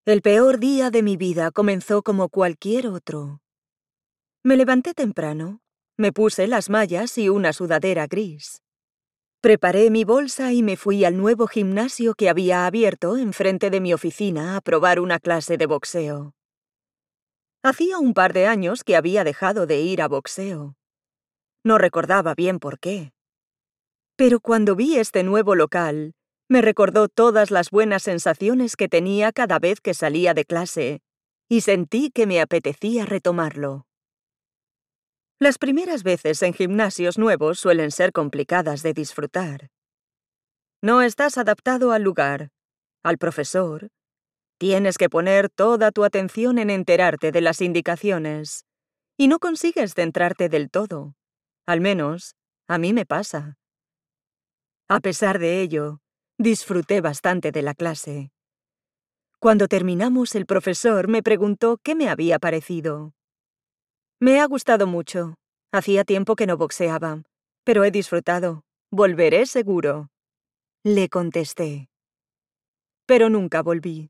El peor día de mi vida comenzó como cualquier otro. Me levanté temprano, me puse las mallas y una sudadera gris. Preparé mi bolsa y me fui al nuevo gimnasio que había abierto enfrente de mi oficina a probar una clase de boxeo. Hacía un par de años que había dejado de ir a boxeo. No recordaba bien por qué. Pero cuando vi este nuevo local, me recordó todas las buenas sensaciones que tenía cada vez que salía de clase, y sentí que me apetecía retomarlo. Las primeras veces en gimnasios nuevos suelen ser complicadas de disfrutar. No estás adaptado al lugar, al profesor. Tienes que poner toda tu atención en enterarte de las indicaciones, y no consigues centrarte del todo. Al menos, a mí me pasa. A pesar de ello, disfruté bastante de la clase. Cuando terminamos, el profesor me preguntó qué me había parecido. Me ha gustado mucho. Hacía tiempo que no boxeaba, pero he disfrutado. Volveré seguro. Le contesté. Pero nunca volví.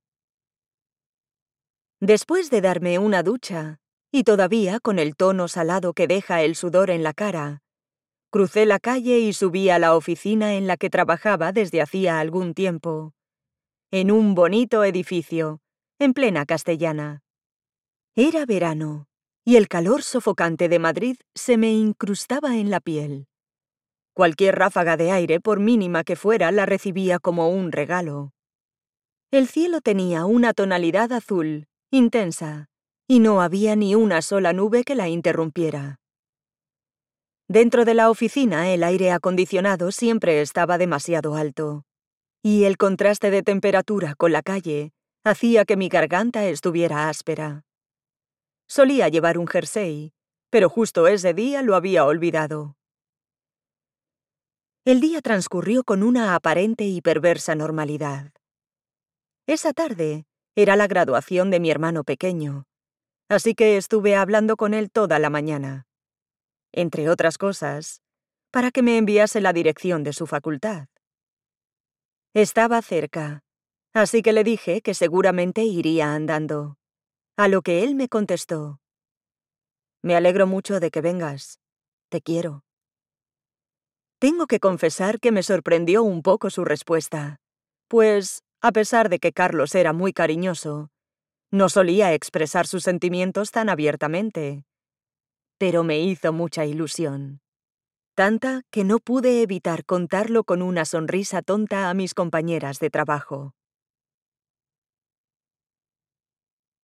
Después de darme una ducha, y todavía con el tono salado que deja el sudor en la cara, crucé la calle y subí a la oficina en la que trabajaba desde hacía algún tiempo, en un bonito edificio, en plena Castellana. Era verano, y el calor sofocante de Madrid se me incrustaba en la piel. Cualquier ráfaga de aire, por mínima que fuera, la recibía como un regalo. El cielo tenía una tonalidad azul, intensa, y no había ni una sola nube que la interrumpiera. Dentro de la oficina el aire acondicionado siempre estaba demasiado alto, y el contraste de temperatura con la calle hacía que mi garganta estuviera áspera. Solía llevar un jersey, pero justo ese día lo había olvidado. El día transcurrió con una aparente y perversa normalidad. Esa tarde era la graduación de mi hermano pequeño, así que estuve hablando con él toda la mañana. Entre otras cosas, para que me enviase la dirección de su facultad. Estaba cerca, así que le dije que seguramente iría andando, a lo que él me contestó: «Me alegro mucho de que vengas. Te quiero». Tengo que confesar que me sorprendió un poco su respuesta, pues, a pesar de que Carlos era muy cariñoso, no solía expresar sus sentimientos tan abiertamente. Pero me hizo mucha ilusión. Tanta que no pude evitar contarlo con una sonrisa tonta a mis compañeras de trabajo.